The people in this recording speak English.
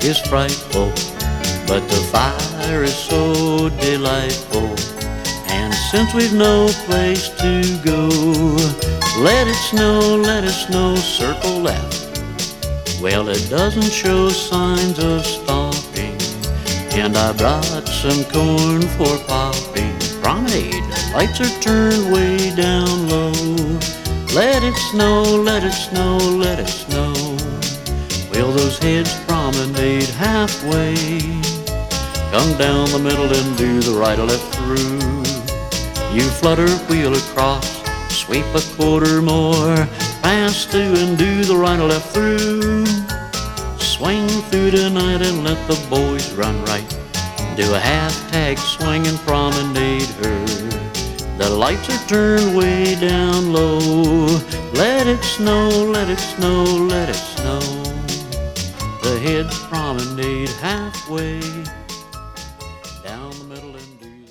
is frightful, but the fire is so delightful. And since we've no place to go, let it snow, circle left. Well, it doesn't show signs of stopping, and I brought some corn for popping. Promenade, the lights are turned way down low. Let it snow, let it snow, let it snow. Well, those heads promenade halfway. Come down the middle and do the right or left through. You flutter, wheel across, sweep a quarter more, pass through and do the right or left through. Swing through tonight and let the boys run right. Do a half-tag swing and promenade her. The lights are turned way down low. Let it snow, let it snow, let it snow. The heads promenade halfway. Down the middle and